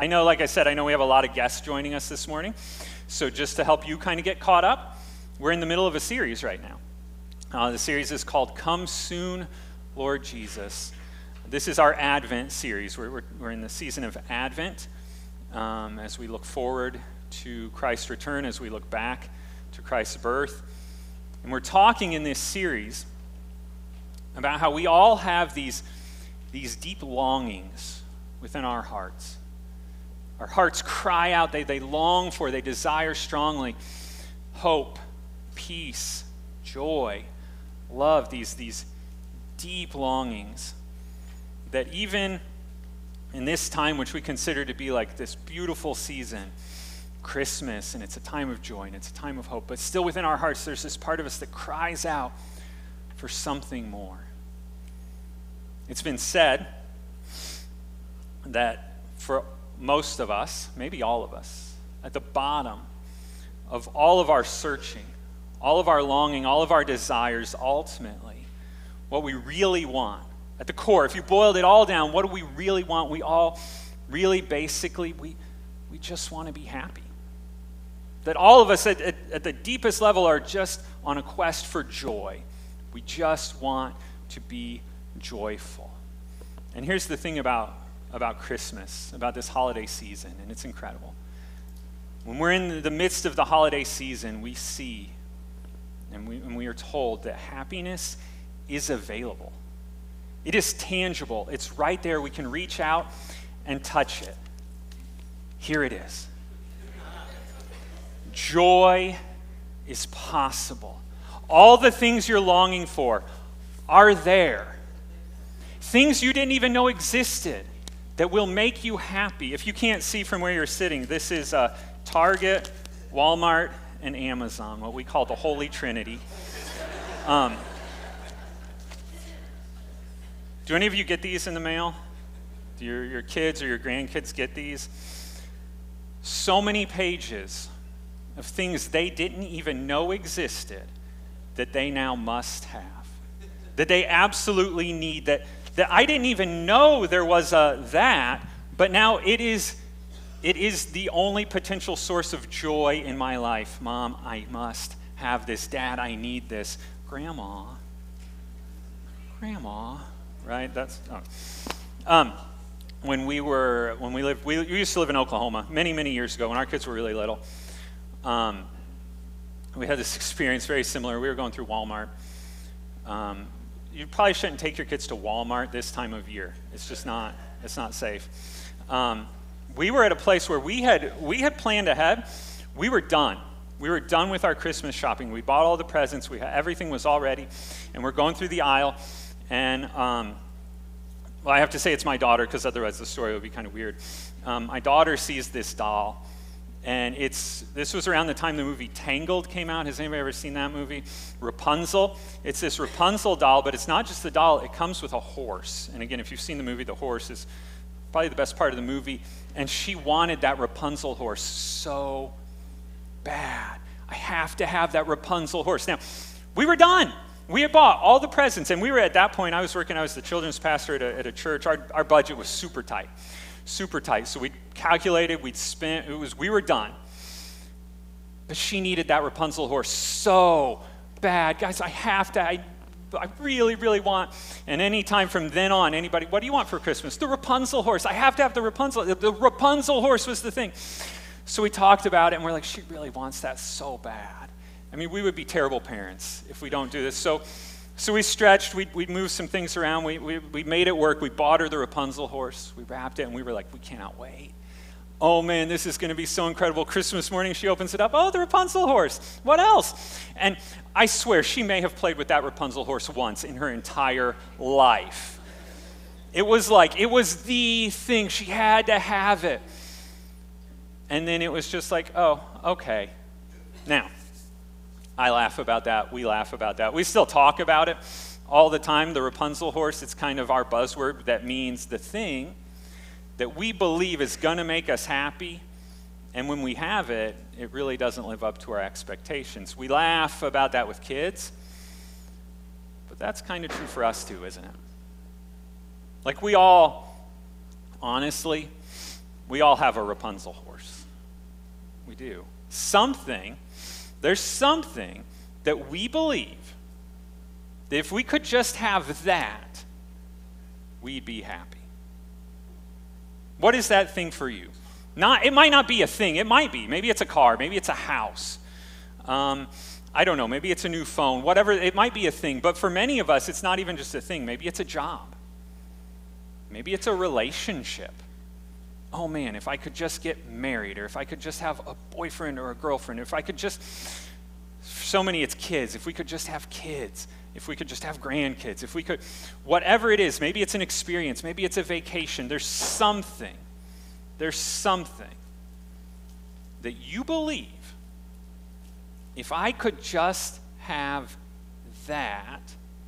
I know, like I said, I know we have a lot of guests joining us this morning. So just to help you kind of get caught up, we're in the middle of a series right now. The series is called Come Soon, Lord Jesus. This is our Advent series. We're in the season of Advent as we look forward to Christ's return, as we look back to Christ's birth. And we're talking in this series about how we all have these deep longings within our hearts. Our hearts cry out, they long for, they desire strongly hope, peace, joy, love, these deep longings that even in this time, which we consider to be like this beautiful season, Christmas, and it's a time of joy and it's a time of hope, but still within our hearts there's this part of us that cries out for something more. It's been said that for most of us, maybe all of us, at the bottom of all of our searching, all of our longing, all of our desires, ultimately, what we really want, at the core, if you boiled it all down, what do we really want? We all really basically, we just want to be happy. That all of us at the deepest level are just on a quest for joy. We just want to be joyful. And here's the thing about Christmas, about this holiday season, and it's incredible. When we're in the midst of the holiday season, we see and we are told that happiness is available. It is tangible. It's right there. We can reach out and touch it. Here it is. Joy is possible. All the things you're longing for are there. Things you didn't even know existed that will make you happy. If you can't see from where you're sitting, this is Target, Walmart, and Amazon, what we call the Holy Trinity. Do any of you get these in the mail? Do your kids or your grandkids get these? So many pages of things they didn't even know existed that they now must have, that they absolutely need, that I didn't even know there was that, but now it is the only potential source of joy in my life. Mom, I must have this. Dad, I need this. Grandma, right? That's when we used to live in Oklahoma many years ago when our kids were really little. We had this experience very similar. We were going through Walmart. You probably shouldn't take your kids to Walmart this time of year. It's just not safe. We were at a place where we had planned ahead. We were done. We were done with our Christmas shopping. We bought all the presents. Everything was all ready. And we're going through the aisle. And, well, I have to say it's my daughter because otherwise the story would be kind of weird. My daughter sees this doll. And this was around the time the movie Tangled came out. Has anybody ever seen that movie? Rapunzel. It's this Rapunzel doll, but it's not just the doll. It comes with a horse. And again, if you've seen the movie, the horse is probably the best part of the movie. And she wanted that Rapunzel horse so bad. I have to have that Rapunzel horse. Now, we were done. We had bought all the presents. And we were at that point, I was the children's pastor at a church. Our budget was super tight. So we calculated, we'd spent, we were done. But she needed that Rapunzel horse so bad. Guys, I really want. And anytime from then on, anybody, what do you want for Christmas? The Rapunzel horse. I have to have the Rapunzel. The Rapunzel horse was the thing. So we talked about it, and we're like, she really wants that so bad. I mean, we would be terrible parents if we don't do this. So we stretched, we moved some things around, we made it work, we bought her the Rapunzel horse, we wrapped it, and we were like, we cannot wait. Oh man, this is going to be so incredible. Christmas morning, she opens it up, oh, the Rapunzel horse, what else? And I swear, she may have played with that Rapunzel horse once in her entire life. It was the thing, she had to have it. And then it was just like, oh, okay. Now, I laugh about that. We laugh about that. We still talk about it all the time. The Rapunzel horse, it's kind of our buzzword that means the thing that we believe is going to make us happy. And when we have it, it really doesn't live up to our expectations. We laugh about that with kids. But that's kind of true for us too, isn't it? Like we all, honestly, we all have a Rapunzel horse. We do. There's something that we believe that if we could just have that, we'd be happy. What is that thing for you? It might not be a thing. It might be. Maybe it's a car. Maybe it's a house. I don't know. Maybe it's a new phone. Whatever. It might be a thing. But for many of us, it's not even just a thing. Maybe it's a job. Maybe it's a relationship. Oh man, if I could just get married, or if I could just have a boyfriend or a girlfriend, or if I could just, for so many it's kids, if we could just have kids, if we could just have grandkids, if we could, whatever it is, maybe it's an experience, maybe it's a vacation, there's something that you believe, if I could just have that,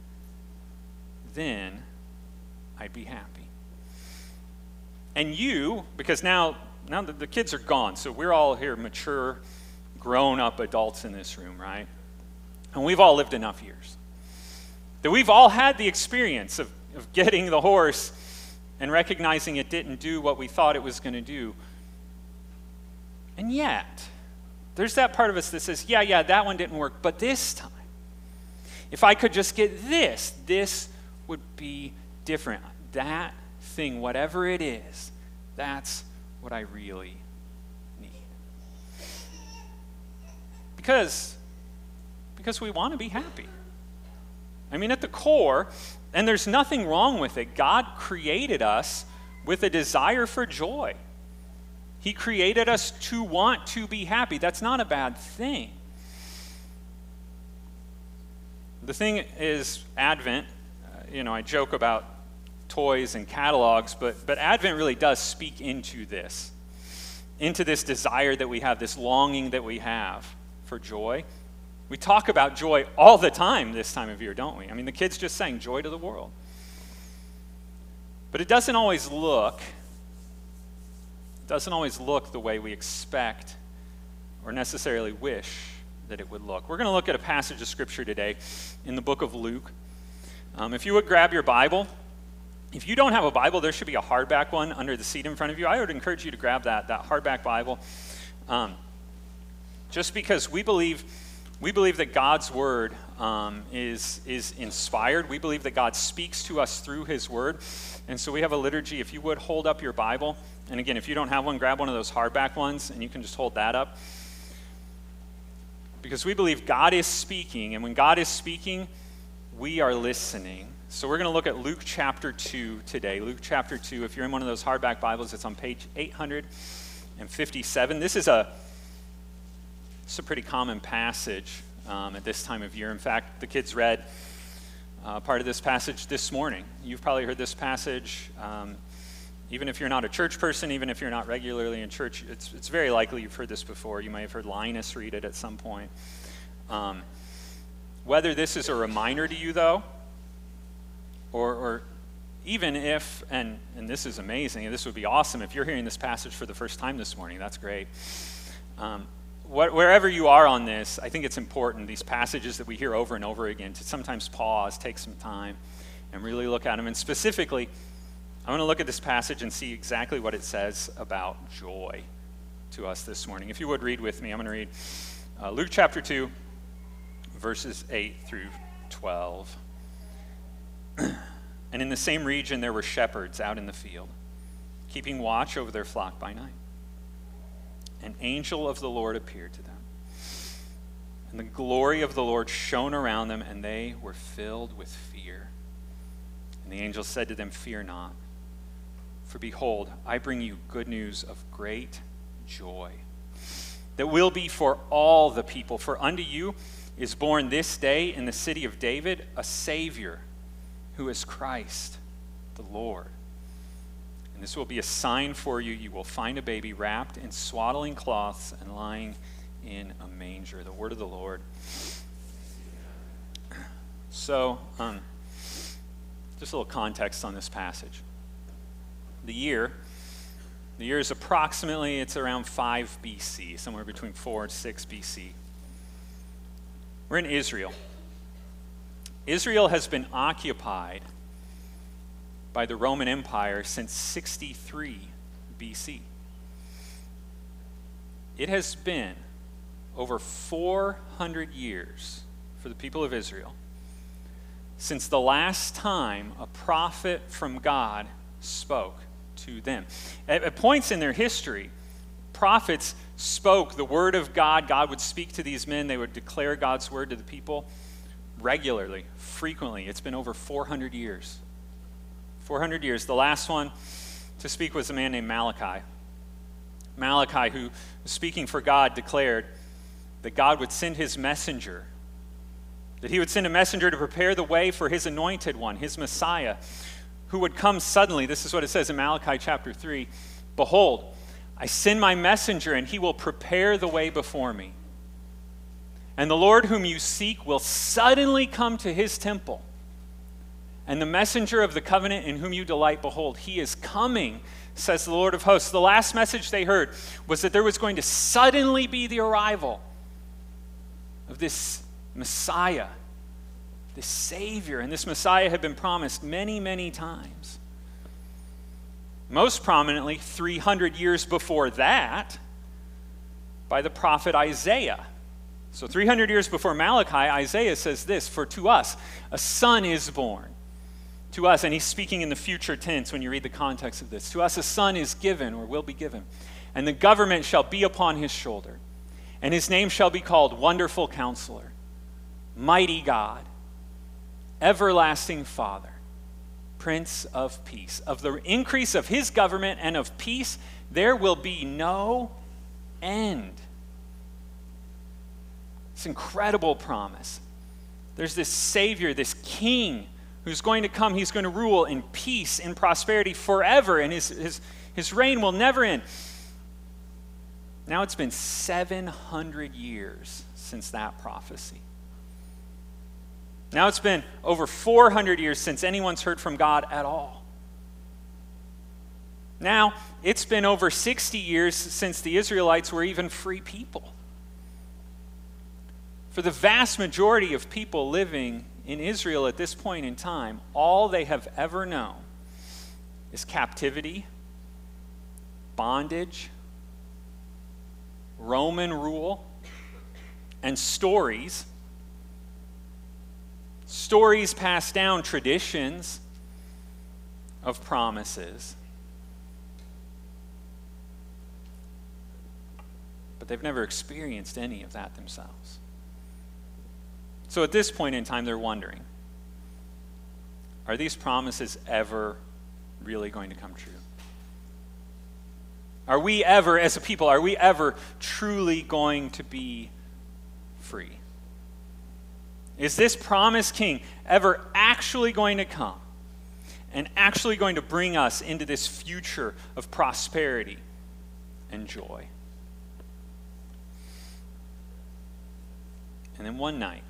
then I'd be happy. And you, because now the kids are gone, so we're all here mature, grown-up adults in this room, right? And we've all lived enough years that we've all had the experience of getting the horse and recognizing it didn't do what we thought it was going to do. And yet, there's that part of us that says, yeah, that one didn't work, but this time, if I could just get this would be different. That thing, whatever it is, that's what I really need. Because we want to be happy. I mean, at the core, and there's nothing wrong with it, God created us with a desire for joy. He created us to want to be happy. That's not a bad thing. The thing is, Advent, I joke about toys and catalogs, but Advent really does speak into this desire that we have, this longing that we have for joy. We talk about joy all the time this time of year, don't we? I mean, the kids just sang joy to the world. But it doesn't always look the way we expect or necessarily wish that it would look. We're going to look at a passage of Scripture today in the book of Luke. If you would grab your Bible. If you don't have a Bible, there should be a hardback one under the seat in front of you. I would encourage you to grab that hardback Bible. Just because we believe that God's Word is inspired. We believe that God speaks to us through His Word. And so we have a liturgy. If you would hold up your Bible. And again, if you don't have one, grab one of those hardback ones, and you can just hold that up. Because we believe God is speaking, and when God is speaking, we are listening. So we're going to look at Luke chapter 2 today. Luke chapter 2, if you're in one of those hardback Bibles, it's on page 857. This is a pretty common passage at this time of year. In fact, the kids read part of this passage this morning. You've probably heard this passage. Even if you're not a church person, even if you're not regularly in church, it's very likely you've heard this before. You may have heard Linus read it at some point. Whether this is a reminder to you, though, or even if, and this is amazing, and this would be awesome if you're hearing this passage for the first time this morning, that's great. Wherever you are on this, I think it's important, these passages that we hear over and over again, to sometimes pause, take some time, and really look at them. And specifically, I want to look at this passage and see exactly what it says about joy to us this morning. If you would read with me, I'm going to read Luke chapter 2, verses 8 through 12. And in the same region there were shepherds out in the field, keeping watch over their flock by night. An angel of the Lord appeared to them, and the glory of the Lord shone around them, and they were filled with fear. And the angel said to them, "Fear not, for behold, I bring you good news of great joy that will be for all the people. For unto you is born this day in the city of David a Savior, who is Christ the Lord. And this will be a sign for you. You will find a baby wrapped in swaddling cloths and lying in a manger." The word of the Lord. So, just a little context on this passage. The year is approximately, it's around 5 BC, somewhere between 4 and 6 BC. We're in Israel. Israel has been occupied by the Roman Empire since 63 BC. it has been over 400 years for the people of Israel since the last time a prophet from God spoke to them. At points in their history, prophets spoke the word of God. God would speak to these men. They would declare God's word to the people regularly, frequently. It's been over 400 years. 400 years. The last one to speak was a man named Malachi. Malachi, who was speaking for God, declared that God would send his messenger, that he would send a messenger to prepare the way for his anointed one, his Messiah, who would come suddenly. This is what it says in Malachi chapter 3. Behold, I send my messenger, and he will prepare the way before me. And the Lord whom you seek will suddenly come to his temple. And the messenger of the covenant in whom you delight, behold, he is coming, says the Lord of hosts. The last message they heard was that there was going to suddenly be the arrival of this Messiah, this Savior. And this Messiah had been promised many, many times. Most prominently, 300 years before that, by the prophet Isaiah. So 300 years before Malachi, Isaiah says this, for to us a son is born. To us, and he's speaking in the future tense when you read the context of this. To us a son is given, or will be given, and the government shall be upon his shoulder. And his name shall be called Wonderful Counselor, Mighty God, Everlasting Father, Prince of Peace. Of the increase of his government and of peace, there will be no end. It's an incredible promise. There's this Savior, this King, who's going to come. He's going to rule in peace, in prosperity forever, and his reign will never end. Now it's been 700 years since that prophecy. Now it's been over 400 years since anyone's heard from God at all. Now it's been over 60 years since the Israelites were even free people. For the vast majority of people living in Israel at this point in time, all they have ever known is captivity, bondage, Roman rule, and stories passed down, traditions of promises. But they've never experienced any of that themselves. So at this point in time, they're wondering, are these promises ever really going to come true? Are we ever, as a people, are we ever truly going to be free? Is this promised king ever actually going to come and actually going to bring us into this future of prosperity and joy? And then one night,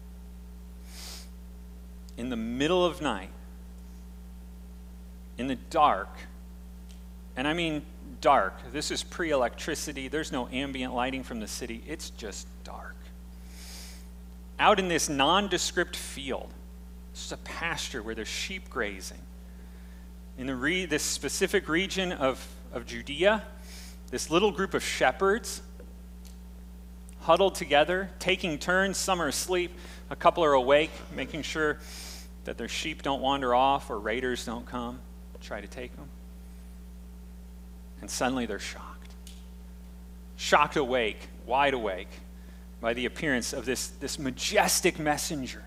in the middle of night, in the dark, and I mean dark, this is pre-electricity, there's no ambient lighting from the city, it's just dark. Out in this nondescript field, this is a pasture where there's sheep grazing. In this specific region of Judea, this little group of shepherds huddled together, taking turns. Some are asleep, a couple are awake, making sure that their sheep don't wander off or raiders don't come, try to take them. And suddenly they're shocked. Shocked awake, wide awake, by the appearance of this majestic messenger.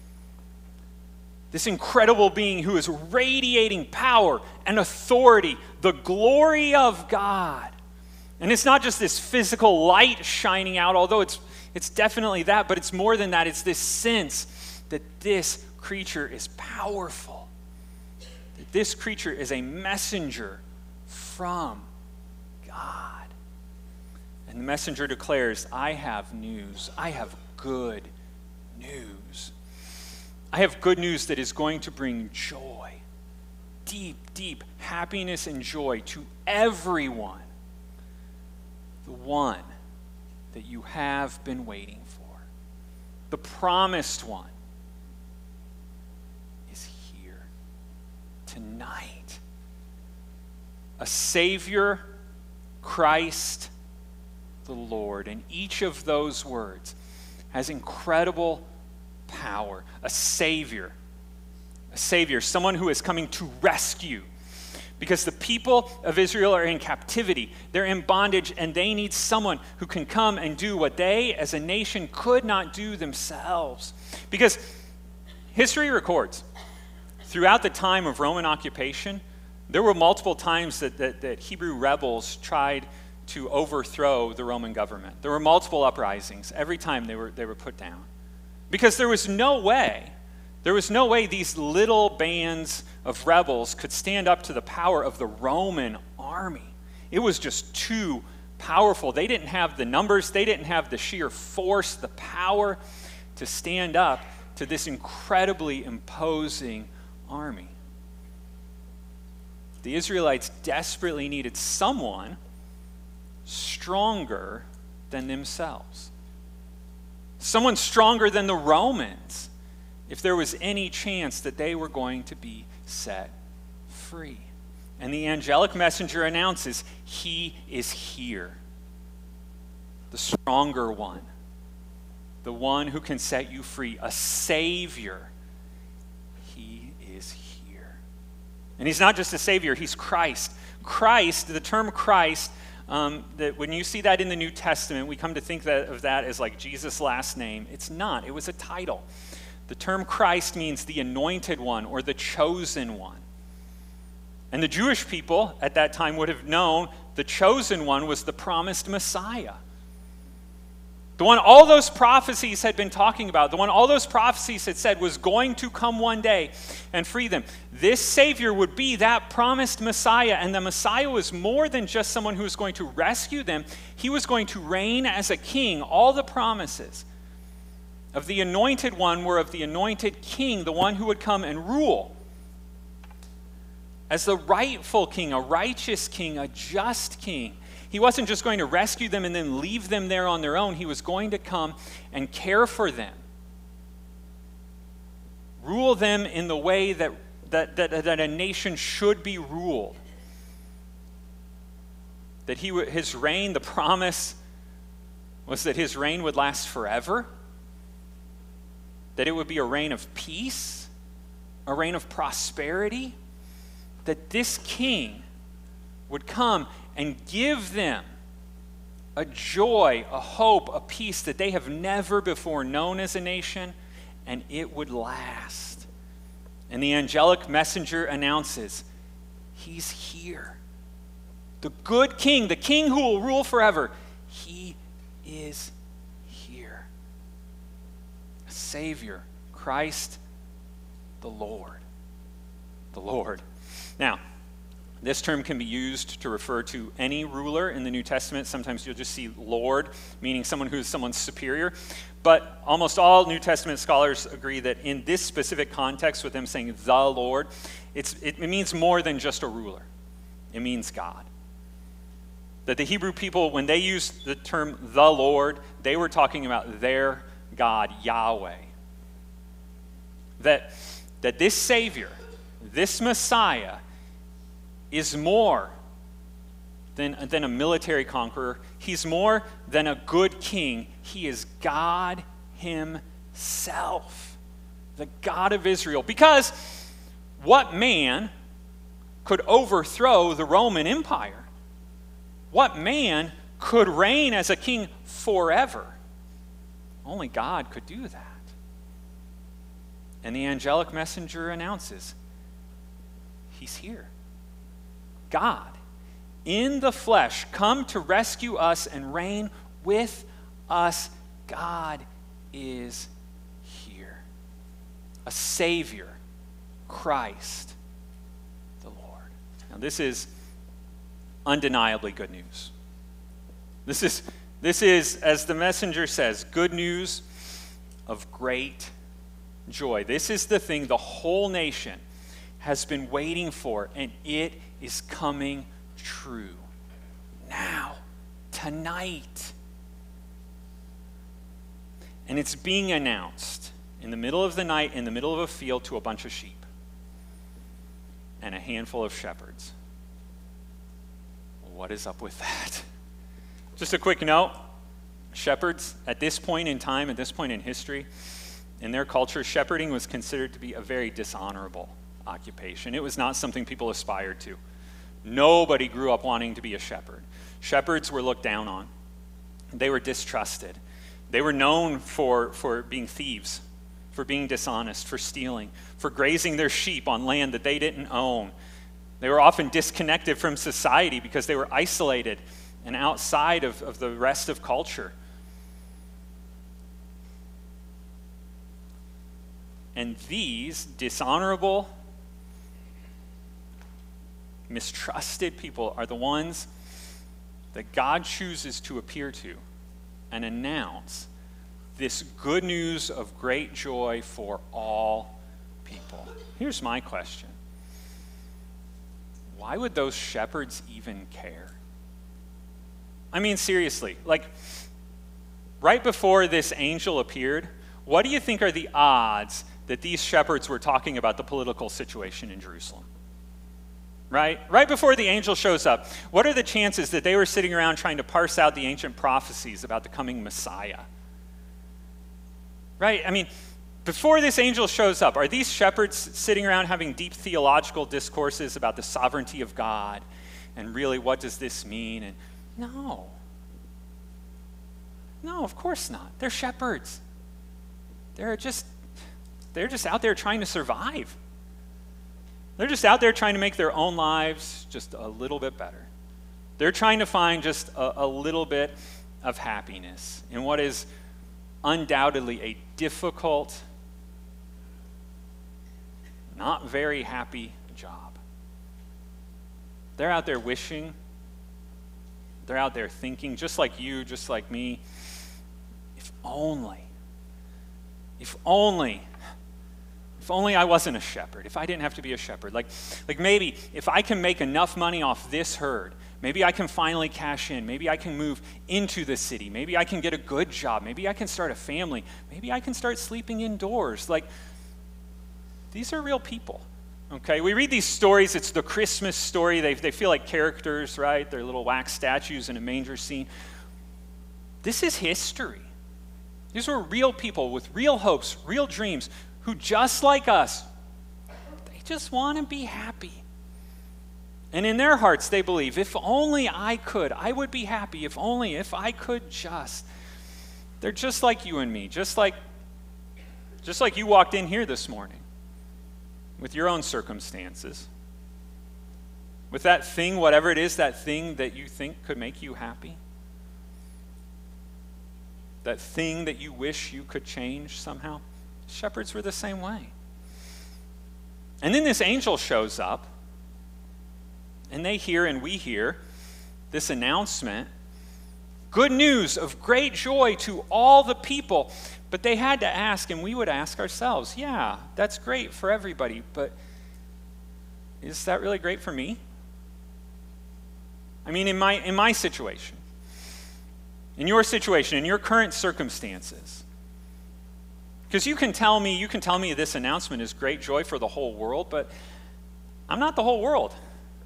This incredible being who is radiating power and authority, the glory of God. And it's not just this physical light shining out, although it's definitely that, but it's more than that. It's this sense that this creature is powerful. That this creature is a messenger from God. And the messenger declares, I have news. I have good news. I have good news that is going to bring joy, deep, deep happiness and joy to everyone. The one that you have been waiting for. The promised one is here tonight. A Savior, Christ, the Lord. And each of those words has incredible power. A Savior, someone who is coming to rescue. Because the people of Israel are in captivity, they're in bondage, and they need someone who can come and do what they as a nation could not do themselves. Because history records, throughout the time of Roman occupation, there were multiple times that Hebrew rebels tried to overthrow the Roman government. There were multiple uprisings. Every time they were put down. Because there was no way these little bands of rebels could stand up to the power of the Roman army. It was just too powerful. They didn't have the numbers, they didn't have the sheer force, the power to stand up to this incredibly imposing army. The Israelites desperately needed someone stronger than themselves. Someone stronger than the Romans, if there was any chance that they were going to be set free. And the angelic messenger announces, he is here. The stronger one. The one who can set you free. A Savior. He is here. And he's not just a Savior, he's Christ. Christ, the term Christ, that when you see that in the New Testament, we come to think of that as like Jesus' last name. It's not. It was a title. The term Christ means the anointed one or the chosen one. And the Jewish people at that time would have known the chosen one was the promised Messiah. The one all those prophecies had been talking about, the one all those prophecies had said was going to come one day and free them. This Savior would be that promised Messiah, and the Messiah was more than just someone who was going to rescue them. He was going to reign as a king. All the promises of the anointed one were of the anointed king, the one who would come and rule as the rightful king, a righteous king, a just king. He wasn't just going to rescue them and then leave them there on their own. He was going to come and care for them. Rule them in the way that a nation should be ruled. That his reign, the promise was that his reign would last forever. That it would be a reign of peace, a reign of prosperity. That this king would come and give them a joy, a hope, a peace that they have never before known as a nation, and it would last. And the angelic messenger announces, he's here. The good king, the king who will rule forever, he is here. A Savior, Christ the Lord. The Lord. Now, this term can be used to refer to any ruler in the New Testament. Sometimes you'll just see Lord, meaning someone who is someone's superior. But almost all New Testament scholars agree that in this specific context, with them saying the Lord, it means more than just a ruler. It means God. That the Hebrew people, when they used the term the Lord, they were talking about their God, Yahweh. That this Savior, this Messiah, is more than a military conqueror. He's more than a good king. He is God himself, the God of Israel. Because what man could overthrow the Roman Empire? What man could reign as a king forever? Only God could do that. And the angelic messenger announces, he's here. God, in the flesh, come to rescue us and reign with us. God is here. A Savior, Christ the Lord. Now this is undeniably good news. This is, as the messenger says, good news of great joy. This is the thing the whole nation has been waiting for, and it is coming true now, tonight. And it's being announced in the middle of the night, in the middle of a field, to a bunch of sheep and a handful of shepherds. What is up with that? Just a quick note, shepherds at this point in time, at this point in history, in their culture, shepherding was considered to be a very dishonorable occupation. It was not something people aspired to. Nobody grew up wanting to be a shepherd. Shepherds were looked down on. They were distrusted. They were known for being thieves, for being dishonest, for stealing, for grazing their sheep on land that they didn't own. They were often disconnected from society because they were isolated and outside of the rest of culture. And these dishonorable, mistrusted people are the ones that God chooses to appear to and announce this good news of great joy for all people. Here's my question. Why would those shepherds even care? I mean, seriously, like, right before this angel appeared, what do you think are the odds that these shepherds were talking about the political situation in Jerusalem? Right before the angel shows up, what are the chances that they were sitting around trying to parse out the ancient prophecies about the coming Messiah? Right? I mean, before this angel shows up, are these shepherds sitting around having deep theological discourses about the sovereignty of God and really what does this mean? And no, of course not. They're shepherds. They're just out there trying to survive. They're just out there trying to make their own lives just a little bit better. They're trying to find just a little bit of happiness in what is undoubtedly a difficult, not very happy job. They're out there wishing, they're out there thinking, just like you, just like me, if only I wasn't a shepherd, if I didn't have to be a shepherd. Like maybe if I can make enough money off this herd, maybe I can finally cash in. Maybe I can move into the city. Maybe I can get a good job. Maybe I can start a family. Maybe I can start sleeping indoors. Like, these are real people, okay? We read these stories. It's the Christmas story. They feel like characters, right? They're little wax statues in a manger scene. This is history. These were real people with real hopes, real dreams, who, just like us, they just want to be happy. And in their hearts, they believe, if only I could, I would be happy. If I could just. They're just like you and me, just like you walked in here this morning with your own circumstances, with that thing, whatever it is, that thing that you think could make you happy, that thing that you wish you could change somehow. Shepherds were the same way. And then this angel shows up, and they hear and we hear this announcement, good news of great joy to all the people. But they had to ask, and we would ask ourselves, yeah, that's great for everybody, but is that really great for me? I mean, in my situation, in your situation, in your current circumstances, because you can tell me this announcement is great joy for the whole world, but I'm not the whole world.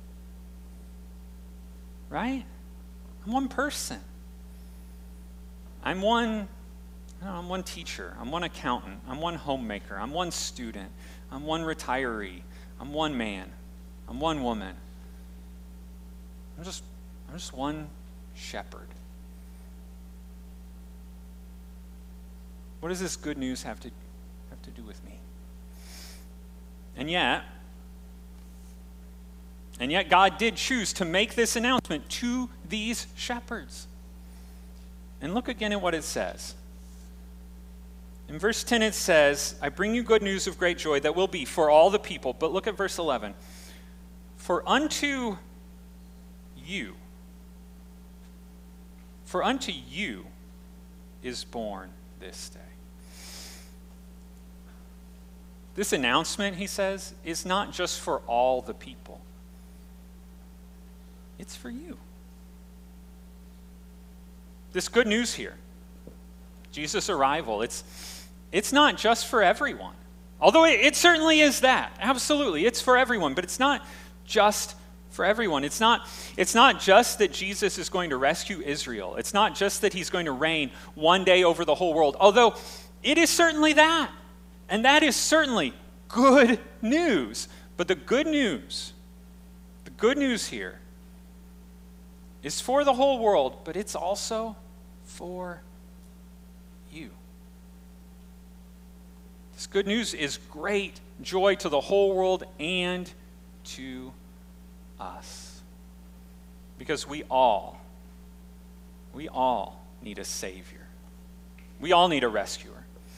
Right? I'm one person. I'm one teacher. I'm one accountant. I'm one homemaker. I'm one student. I'm one retiree. I'm one man. I'm one woman. I'm just one shepherd. What does this good news have to do with me? And yet God did choose to make this announcement to these shepherds. And look again at what it says. In verse 10 it says, I bring you good news of great joy that will be for all the people. But look at verse 11. For unto you is born this day. This announcement, he says, is not just for all the people. It's for you. This good news here, Jesus' arrival, it's not just for everyone. Although it certainly is that. Absolutely, it's for everyone, but it's not just for everyone. It's not just that Jesus is going to rescue Israel. It's not just that he's going to reign one day over the whole world, although it is certainly that. And that is certainly good news. But the good news here is for the whole world, but it's also for you. This good news is great joy to the whole world and to us. Because we all need a Savior. We all need a rescuer.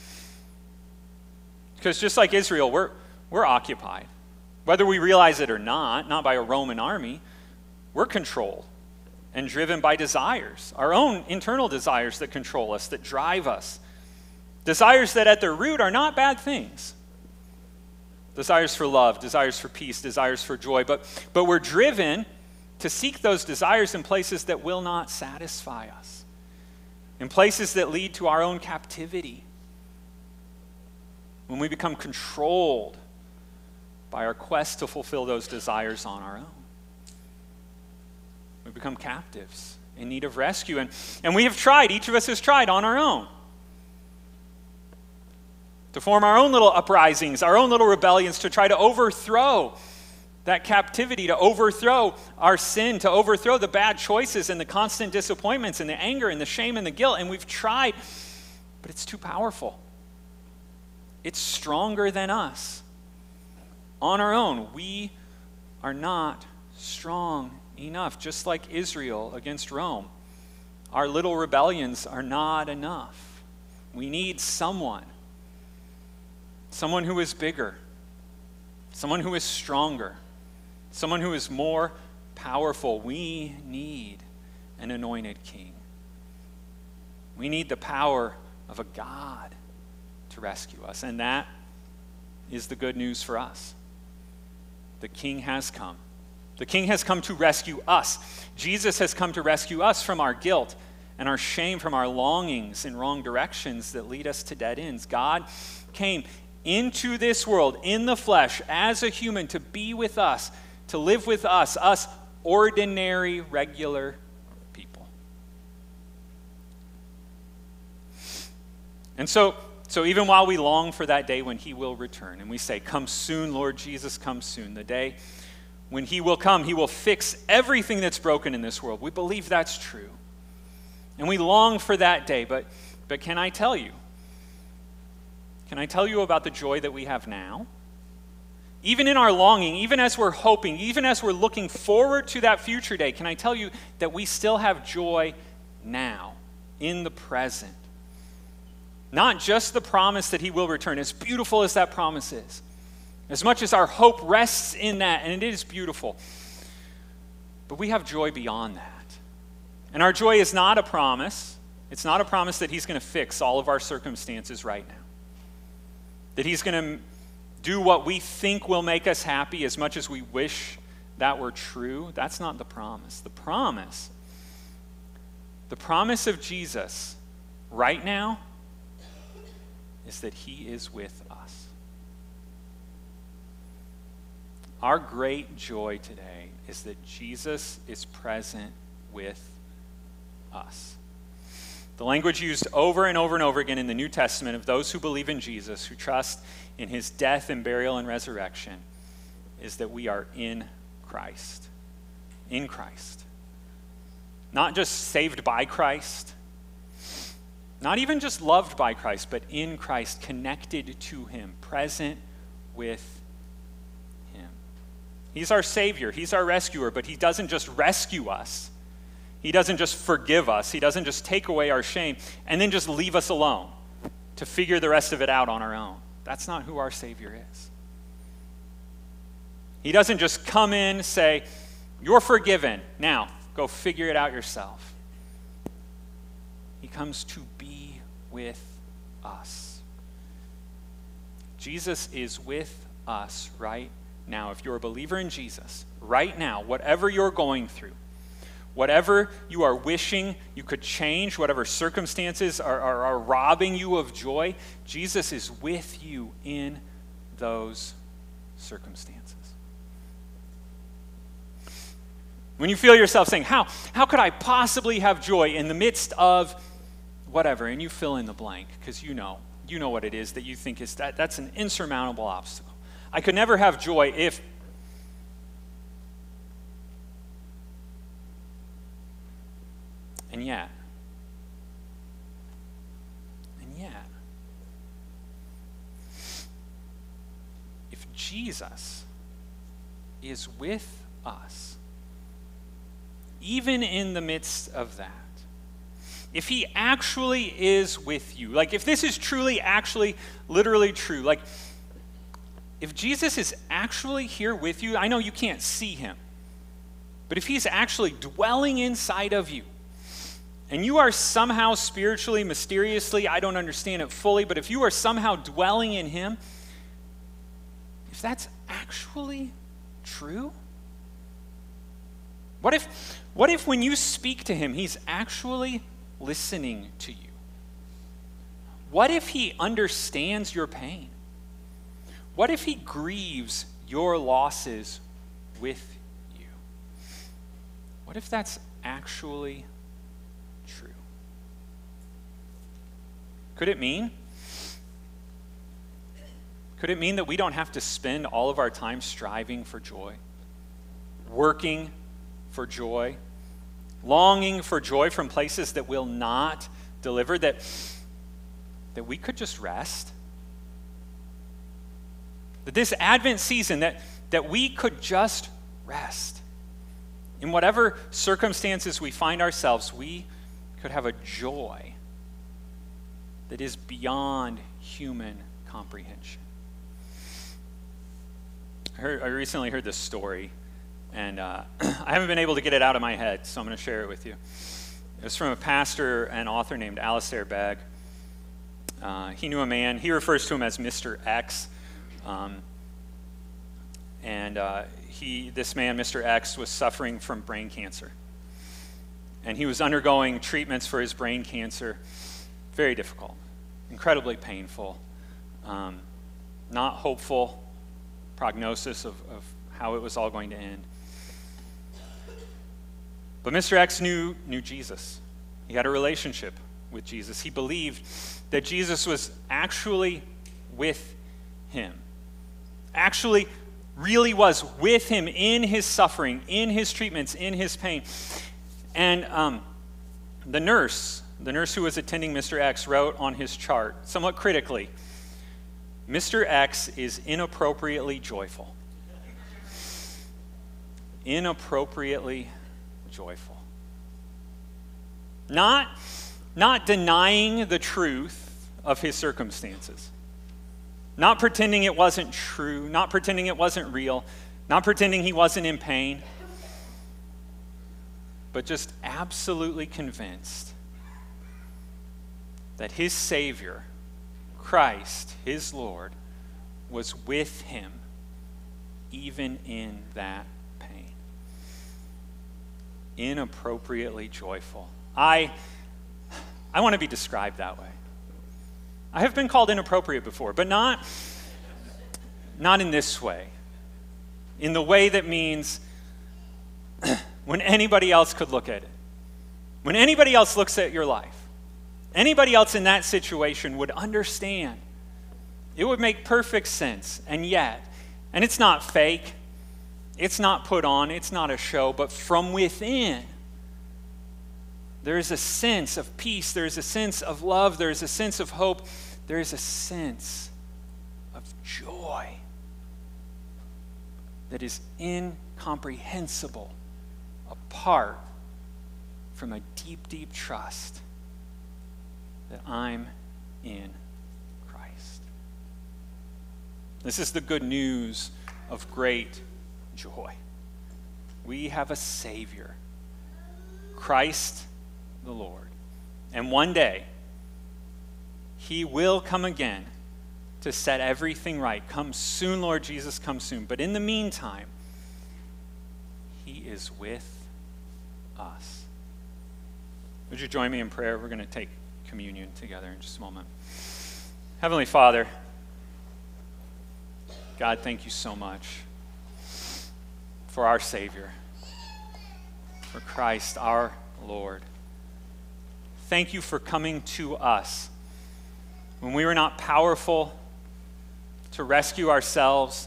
Because just like Israel, we're occupied. Whether we realize it or not by a Roman army, we're controlled and driven by desires, our own internal desires that control us, that drive us. Desires that at their root are not bad things. Desires for love, desires for peace, desires for joy. But we're driven to seek those desires in places that will not satisfy us, in places that lead to our own captivity. When we become controlled by our quest to fulfill those desires on our own. We become captives in need of rescue. And we have tried, each of us has tried on our own, to form our own little uprisings, our own little rebellions, to try to overthrow that captivity, to overthrow our sin, to overthrow the bad choices and the constant disappointments and the anger and the shame and the guilt. And we've tried, but it's too powerful. It's stronger than us. On our own, we are not strong enough, just like Israel against Rome. Our little rebellions are not enough. We need someone who is bigger, someone who is stronger, someone who is more powerful. We need an anointed king. We need the power of a God to rescue us, and that is the good news for us. The King has come. The King has come to rescue us. Jesus has come to rescue us from our guilt and our shame, from our longings in wrong directions that lead us to dead ends. God came into this world in the flesh as a human to be with us, to live with us ordinary, regular people. And so even while we long for that day when he will return, and we say, "Come soon, Lord Jesus, come soon," the day when he will come, he will fix everything that's broken in this world. We believe that's true. And we long for that day, but can I tell you? Can I tell you about the joy that we have now? Even in our longing, even as we're hoping, even as we're looking forward to that future day, can I tell you that we still have joy now, in the present? Not just the promise that he will return, as beautiful as that promise is. As much as our hope rests in that, and it is beautiful. But we have joy beyond that. And our joy is not a promise. It's not a promise that he's going to fix all of our circumstances right now. That he's going to do what we think will make us happy as much as we wish that were true. That's not the promise. The promise of Jesus right now is that he is with us. Our great joy today is that Jesus is present with us. The language used over and over and over again in the New Testament of those who believe in Jesus, who trust in his death and burial and resurrection, is that we are in Christ. In Christ. Not just saved by Christ, not even just loved by Christ, but in Christ, connected to him, present with him. He's our Savior, he's our rescuer, but he doesn't just rescue us. He doesn't just forgive us. He doesn't just take away our shame and then just leave us alone to figure the rest of it out on our own. That's not who our Savior is. He doesn't just come in, say, "You're forgiven. Now, go figure it out yourself." He comes to be with us. Jesus is with us right now. If you're a believer in Jesus, right now, whatever you're going through, whatever you are wishing you could change, whatever circumstances are robbing you of joy, Jesus is with you in those circumstances. When you feel yourself saying, how could I possibly have joy in the midst of whatever, and you fill in the blank, because you know what it is that you think is that's an insurmountable obstacle. I could never have joy if. And yet, if Jesus is with us, even in the midst of that, if he actually is with you, like if this is truly, actually, literally true, like if Jesus is actually here with you, I know you can't see him, but if he's actually dwelling inside of you, and you are somehow spiritually, mysteriously, I don't understand it fully, but if you are somehow dwelling in him, if that's actually true, what if when you speak to him, he's actually listening to you? What if he understands your pain? What if he grieves your losses with you? What if that's actually true? Could it mean that we don't have to spend all of our time striving for joy, working for joy, longing for joy from places that will not deliver, that we could just rest? That this Advent season, that we could just rest. In whatever circumstances we find ourselves, we could have a joy that is beyond human comprehension. I recently heard this story, and I haven't been able to get it out of my head, so I'm going to share it with you. It was from a pastor and author named Alistair Begg. He knew a man, he refers to him as Mr. X. This man, Mr. X, was suffering from brain cancer. And he was undergoing treatments for his brain cancer. Very difficult, incredibly painful, not hopeful prognosis of how it was all going to end. But Mr. X knew Jesus. He had a relationship with Jesus. He believed that Jesus was actually with him. Actually, really was with him in his suffering, in his treatments, in his pain. And the nurse who was attending Mr. X wrote on his chart, somewhat critically, Mr. X is inappropriately joyful. Inappropriately joyful. Not denying the truth of his circumstances. Not pretending it wasn't true, not pretending it wasn't real, not pretending he wasn't in pain, but just absolutely convinced that his Savior, Christ, his Lord, was with him even in that pain. Inappropriately joyful. I want to be described that way. I have been called inappropriate before, but not in this way. In the way that means when anybody else could look at it. When anybody else looks at your life, anybody else in that situation would understand. It would make perfect sense. And yet, and it's not fake, it's not put on, it's not a show, but from within, there is a sense of peace, there is a sense of love, there is a sense of hope, there is a sense of joy that is incomprehensible apart from a deep, deep trust that I'm in Christ. This is the good news of great joy. We have a Savior, Christ the Lord. And one day, he will come again to set everything right. Come soon, Lord Jesus, come soon. But in the meantime, he is with us. Would you join me in prayer? We're going to take communion together in just a moment. Heavenly Father, God, thank you so much for our Savior. for Christ our Lord. Thank you for coming to us when we were not powerful to rescue ourselves.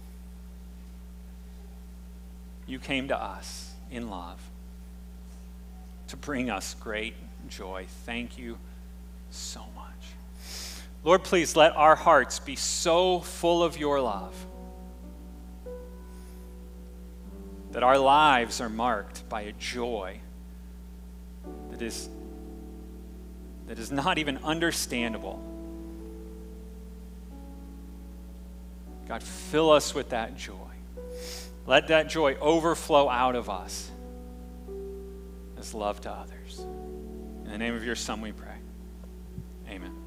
You came to us in love to bring us great joy. Thank you so much. Lord, please let our hearts be so full of your love that our lives are marked by a joy that is not even understandable. God, fill us with that joy. Let that joy overflow out of us as love to others. In the name of your Son we pray. Amen.